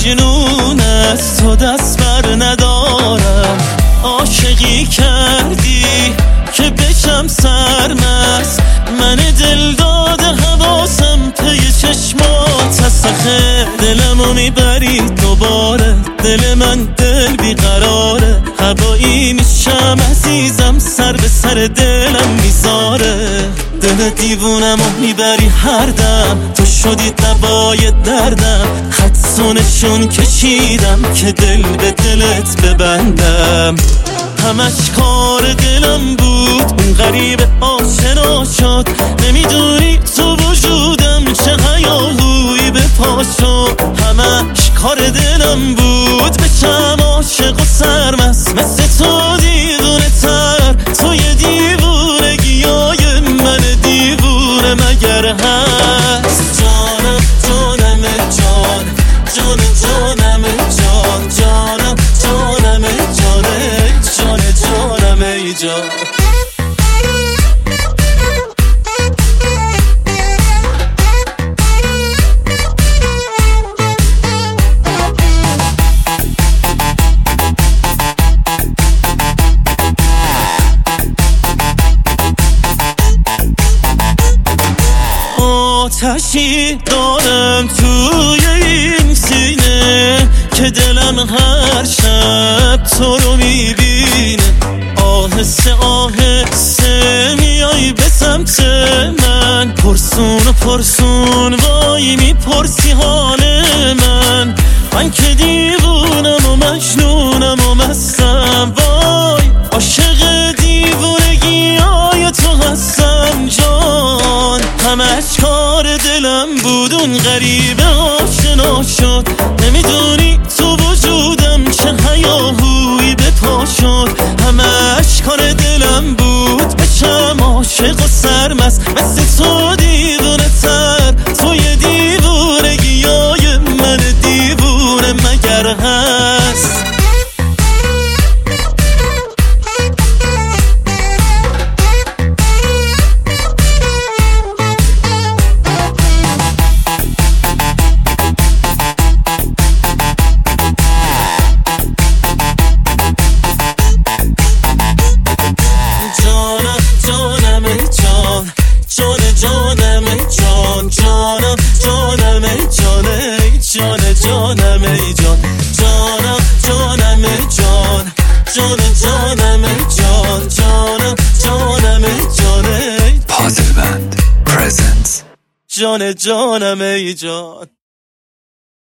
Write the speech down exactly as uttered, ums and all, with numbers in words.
مجنون از تو دست بر ندارم. عاشقی کردی که بشم سرمست، من دل داده حواسم پی چشمات تسخه. دلمو میبری دوباره، دل من دل بیقراره. هوایی میشم عزیزم، سر به سر دلم میذاره. دل دیوونمو میبری هر دم، تو شدی دوای دردم. خطسونشون کشیدم که دل به دلت ببندم. همش کار دلم بود، اون غریب آشنا شد. نمیدونی تو وجودم چه هیاهویی به پا شد. همش کار دلم بود، بشم عاشق و سرمست مثل تو دیوونه تر. تو یه دیوونگیای من دیوونه مگر هست؟ جانم جانم جان، جان جانم جان، جانم جانم جانه، جان جانم ای جان. آتشی دارم توی این سینه که دلم هر شب تو رو میبینه. آهسته آهسته میای به سمت من، پرسون و پرسون وای میپرسی حال من. من که دیوونم و مجنونم و مستم، وای عاشق دیوونگی های تو هستم جان. همش کار دلم بود، اون غریبه آشنا شد. نمیدونی تو وجودم چه هیاهویی به پا شد. همش کار دلم بود، بشم عاشق و سرمست مثل تو دیوونه تر. تو یه دیوونگیای من دیوونه مگر هست؟ جان جانم ای جان، جانم جانم جان، جان جانم جان، جانم جانم جان. پازل بند پرزنتس. جان جانم ای جان.